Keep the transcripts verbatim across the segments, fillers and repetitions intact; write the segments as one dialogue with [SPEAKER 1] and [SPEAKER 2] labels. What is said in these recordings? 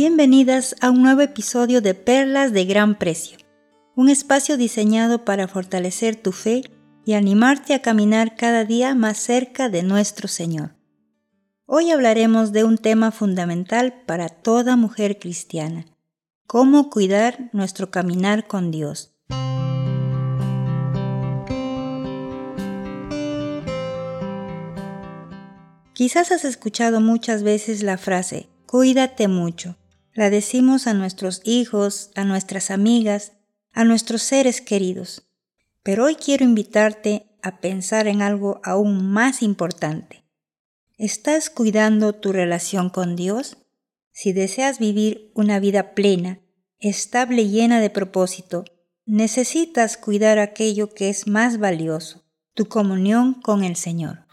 [SPEAKER 1] Bienvenidas a un nuevo episodio de Perlas de Gran Precio, un espacio diseñado para fortalecer tu fe y animarte a caminar cada día más cerca de nuestro Señor. Hoy hablaremos de un tema fundamental para toda mujer cristiana: cómo cuidar nuestro caminar con Dios. Quizás has escuchado muchas veces la frase, cuídate mucho. La decimos a nuestros hijos, a nuestras amigas, a nuestros seres queridos. Pero hoy quiero invitarte a pensar en algo aún más importante. ¿Estás cuidando tu relación con Dios? Si deseas vivir una vida plena, estable y llena de propósito, necesitas cuidar aquello que es más valioso, tu comunión con el Señor.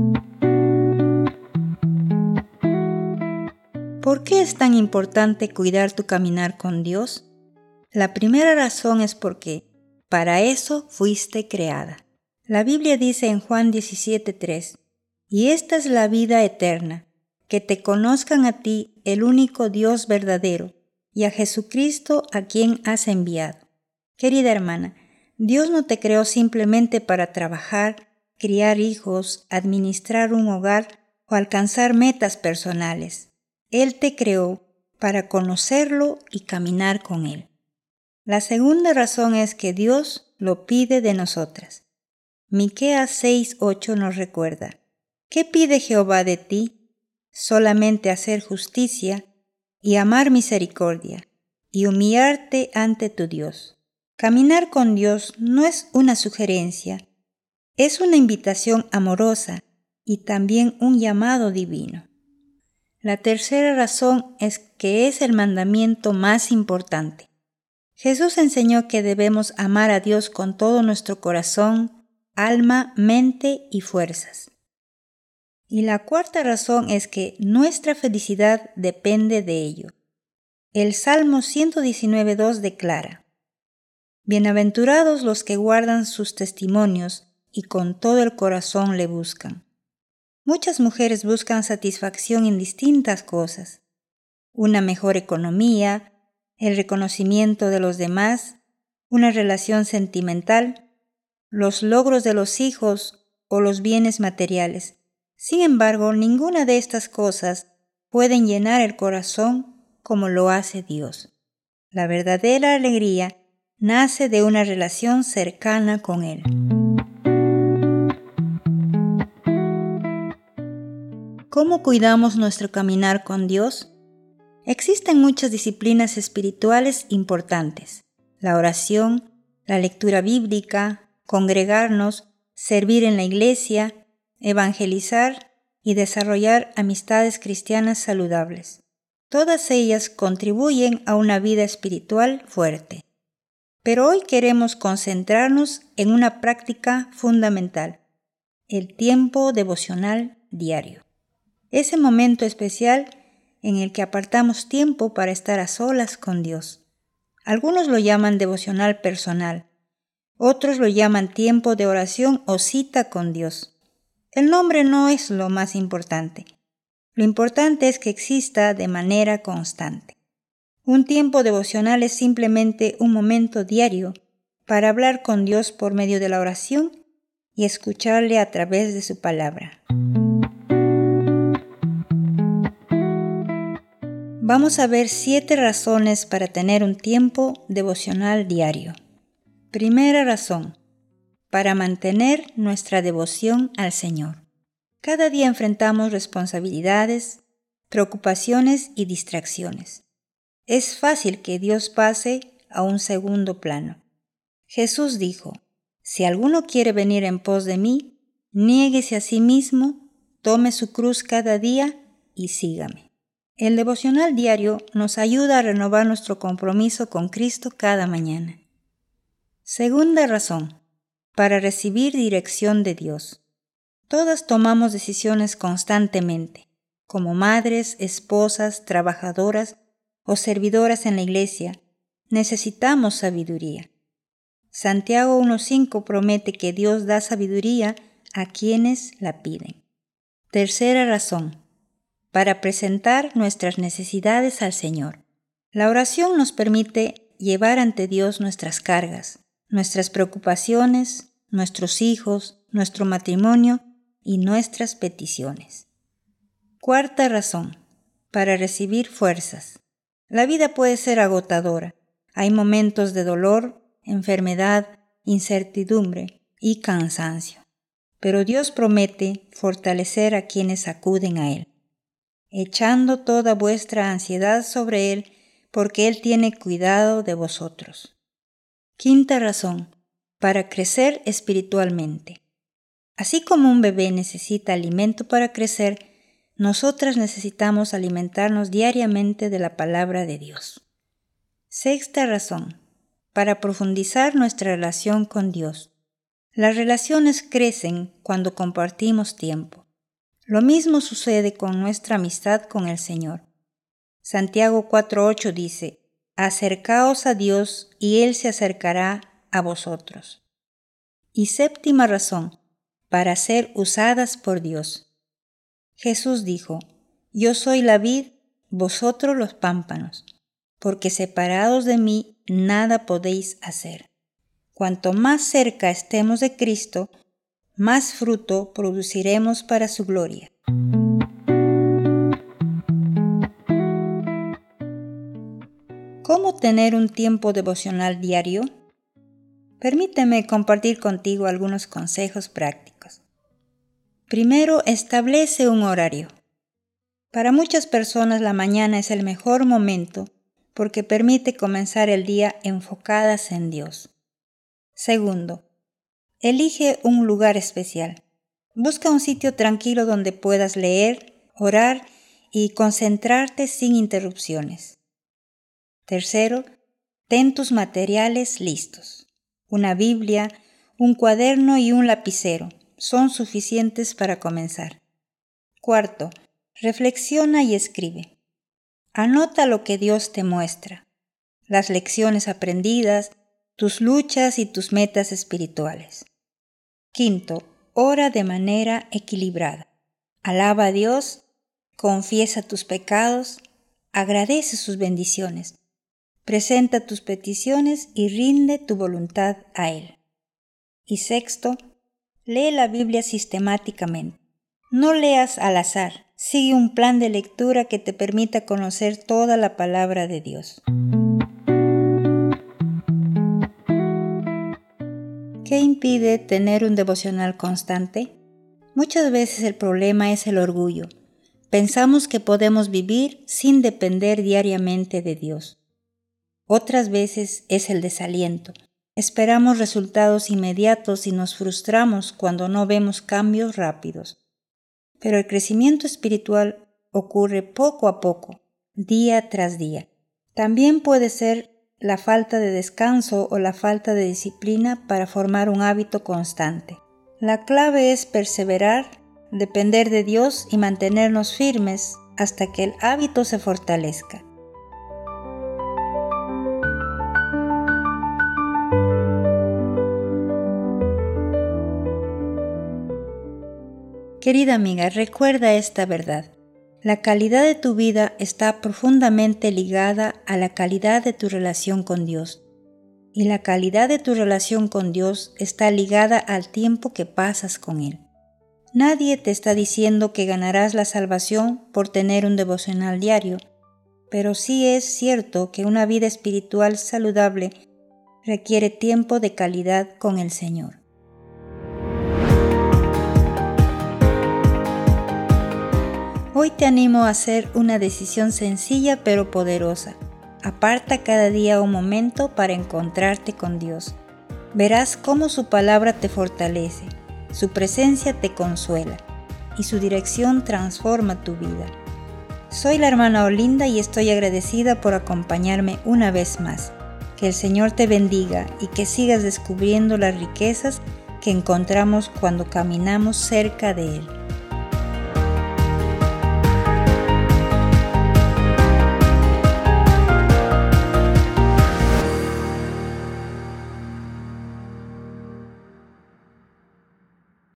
[SPEAKER 1] ¿Por qué es tan importante cuidar tu caminar con Dios? La primera razón es porque para eso fuiste creada. La Biblia dice en Juan diecisiete tres, y esta es la vida eterna, que te conozcan a ti, el único Dios verdadero, y a Jesucristo a quien has enviado. Querida hermana, Dios no te creó simplemente para trabajar, criar hijos, administrar un hogar o alcanzar metas personales. Él te creó para conocerlo y caminar con Él. La segunda razón es que Dios lo pide de nosotras. Miqueas seis ocho nos recuerda: ¿qué pide Jehová de ti? Solamente hacer justicia y amar misericordia y humillarte ante tu Dios. Caminar con Dios no es una sugerencia, es una invitación amorosa y también un llamado divino. La tercera razón es que es el mandamiento más importante. Jesús enseñó que debemos amar a Dios con todo nuestro corazón, alma, mente y fuerzas. Y la cuarta razón es que nuestra felicidad depende de ello. El Salmo ciento diecinueve dos declara: Bienaventurados los que guardan sus testimonios y con todo el corazón le buscan. Muchas mujeres buscan satisfacción en distintas cosas: una mejor economía, el reconocimiento de los demás, una relación sentimental, los logros de los hijos o los bienes materiales. Sin embargo, ninguna de estas cosas pueden llenar el corazón como lo hace Dios. La verdadera alegría nace de una relación cercana con Él. ¿Cómo cuidamos nuestro caminar con Dios? Existen muchas disciplinas espirituales importantes: la oración, la lectura bíblica, congregarnos, servir en la iglesia, evangelizar y desarrollar amistades cristianas saludables. Todas ellas contribuyen a una vida espiritual fuerte. Pero hoy queremos concentrarnos en una práctica fundamental: el tiempo devocional diario. Ese momento especial en el que apartamos tiempo para estar a solas con Dios. Algunos lo llaman devocional personal, otros lo llaman tiempo de oración o cita con Dios. El nombre no es lo más importante. Lo importante es que exista de manera constante. Un tiempo devocional es simplemente un momento diario para hablar con Dios por medio de la oración y escucharle a través de su palabra. Vamos a ver siete razones para tener un tiempo devocional diario. Primera razón: para mantener nuestra devoción al Señor. Cada día enfrentamos responsabilidades, preocupaciones y distracciones. Es fácil que Dios pase a un segundo plano. Jesús dijo: si alguno quiere venir en pos de mí, niéguese a sí mismo, tome su cruz cada día y sígame. El devocional diario nos ayuda a renovar nuestro compromiso con Cristo cada mañana. Segunda razón: para recibir dirección de Dios. Todas tomamos decisiones constantemente, como madres, esposas, trabajadoras o servidoras en la iglesia. Necesitamos sabiduría. Santiago uno cinco promete que Dios da sabiduría a quienes la piden. Tercera razón: para presentar nuestras necesidades al Señor. La oración nos permite llevar ante Dios nuestras cargas, nuestras preocupaciones, nuestros hijos, nuestro matrimonio y nuestras peticiones. Cuarta razón, para recibir fuerzas. La vida puede ser agotadora. Hay momentos de dolor, enfermedad, incertidumbre y cansancio. Pero Dios promete fortalecer a quienes acuden a Él, echando toda vuestra ansiedad sobre Él, porque Él tiene cuidado de vosotros. Quinta razón, para crecer espiritualmente. Así como un bebé necesita alimento para crecer, nosotras necesitamos alimentarnos diariamente de la palabra de Dios. Sexta razón, para profundizar nuestra relación con Dios. Las relaciones crecen cuando compartimos tiempo. Lo mismo sucede con nuestra amistad con el Señor. Santiago cuatro ocho dice, acercaos a Dios y Él se acercará a vosotros. Y séptima razón, para ser usadas por Dios. Jesús dijo, yo soy la vid, vosotros los pámpanos, porque separados de mí nada podéis hacer. Cuanto más cerca estemos de Cristo, más fruto produciremos para su gloria. ¿Cómo tener un tiempo devocional diario? Permíteme compartir contigo algunos consejos prácticos. Primero, establece un horario. Para muchas personas la mañana es el mejor momento porque permite comenzar el día enfocadas en Dios. Segundo, elige un lugar especial. Busca un sitio tranquilo donde puedas leer, orar y concentrarte sin interrupciones. Tercero, ten tus materiales listos. Una Biblia, un cuaderno y un lapicero son suficientes para comenzar. Cuarto, reflexiona y escribe. Anota lo que Dios te muestra, las lecciones aprendidas, tus luchas y tus metas espirituales. Quinto, ora de manera equilibrada. Alaba a Dios, confiesa tus pecados, agradece sus bendiciones, presenta tus peticiones y rinde tu voluntad a Él. Y sexto, lee la Biblia sistemáticamente. No leas al azar, sigue un plan de lectura que te permita conocer toda la palabra de Dios. ¿Qué impide tener un devocional constante? Muchas veces el problema es el orgullo. Pensamos que podemos vivir sin depender diariamente de Dios. Otras veces es el desaliento. Esperamos resultados inmediatos y nos frustramos cuando no vemos cambios rápidos. Pero el crecimiento espiritual ocurre poco a poco, día tras día. También puede ser la falta de descanso o la falta de disciplina para formar un hábito constante. La clave es perseverar, depender de Dios y mantenernos firmes hasta que el hábito se fortalezca. Querida amiga, recuerda esta verdad. La calidad de tu vida está profundamente ligada a la calidad de tu relación con Dios. Y la calidad de tu relación con Dios está ligada al tiempo que pasas con Él. Nadie te está diciendo que ganarás la salvación por tener un devocional diario, pero sí es cierto que una vida espiritual saludable requiere tiempo de calidad con el Señor. Hoy te animo a hacer una decisión sencilla pero poderosa. Aparta cada día un momento para encontrarte con Dios. Verás cómo su palabra te fortalece, su presencia te consuela y su dirección transforma tu vida. Soy la hermana Olinda y estoy agradecida por acompañarme una vez más. Que el Señor te bendiga y que sigas descubriendo las riquezas que encontramos cuando caminamos cerca de Él.